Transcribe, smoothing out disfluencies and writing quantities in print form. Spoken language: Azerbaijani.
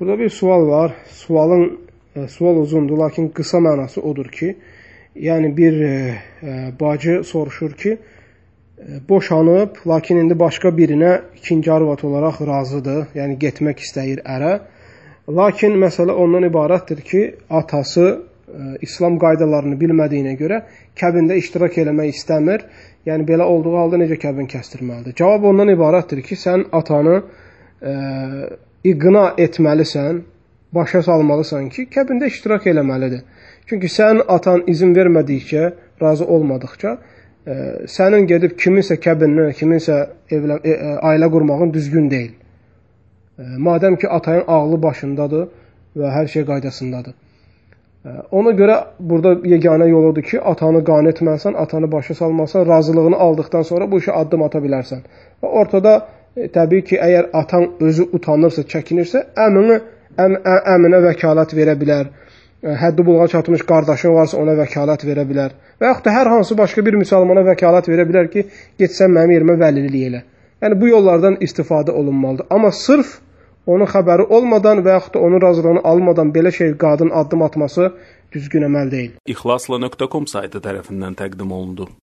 Burada bir sual var. Sual uzundur, lakin qısa mənası odur ki, yəni bir bacı soruşur ki, boşanıb, lakin indi başqa birinə ikinci arvad olaraq razıdır, yəni getmək istəyir ərə. Lakin məsələ ondan ibarətdir ki, atası İslam qaydalarını bilmədiyinə görə kəbində iştirak eləmək istəmir. Yəni belə olduğu halda necə kəbin kəstirməlidir? Cavab ondan ibarətdir ki, sən atanı iqna etməlisən, başa salmalısan ki, kəbində iştirak eləməlidir. Çünki sən atan izin vermədikcə, razı olmadıqca, sənin gedib kiminsə kəbindən, kiminsə ailə qurmağın düzgün deyil. Madəm ki, atayın ağlı başındadır və hər şey qaydasındadır. Ona görə burada yeganə yol odur ki, atanı qane etməlisən, atanı başa salmalısan, razılığını aldıqdan sonra bu işə addım ata bilərsən. Və ortada təbii ki, əgər atan özü utanırsa, çəkinirsə, əminə vəkalət verə bilər. Həddi buluğa çatmış qardaşın varsa ona vəkalət verə bilər. Və yaxud da hər hansı başqa bir müsəlmana vəkalət verə bilər ki, getsən mənim yerimə vəlilik elə. Yəni bu yollardan istifadə olunmalıdır. Amma sırf onun xəbəri olmadan və yaxud da onun razılığını almadan belə şey qadın addım atması düzgün əməl deyil. İxlasla.com saytı tərəfindən təqdim olundu.